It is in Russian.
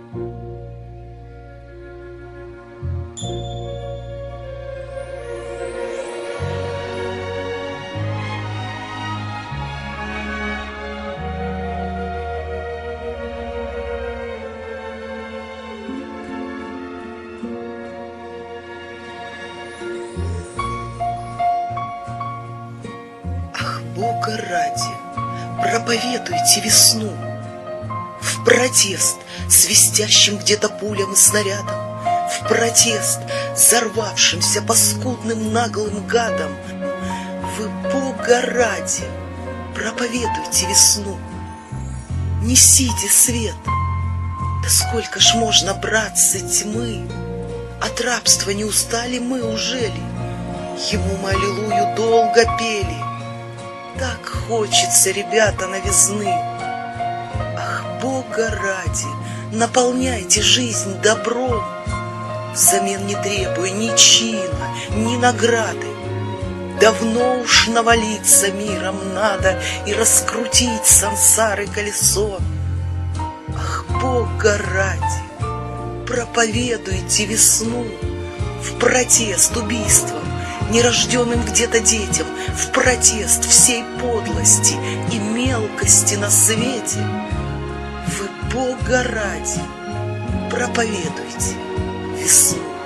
Бога ради, проповедуйте весну в протест свистящим где-то пулям и снарядом, в протест взорвавшимся паскудным наглым гадом. Вы, Бога ради, проповедуйте весну, несите свет. Да сколько ж можно, братцы, тьмы? От рабства не устали мы, ужели? Ему мы аллилуйю долго пели. Так хочется, ребята, новизны. Ах, Бога ради, наполняйте жизнь добром, взамен не требуя ни чина, ни награды. Давно уж навалиться миром надо и раскрутить сансары колесо. Ах, Бога ради, проповедуйте весну в протест убийствам нерожденным где-то детям, в протест всей подлости и мелкости на свете. Вы, Бога ради, проповедуйте весну.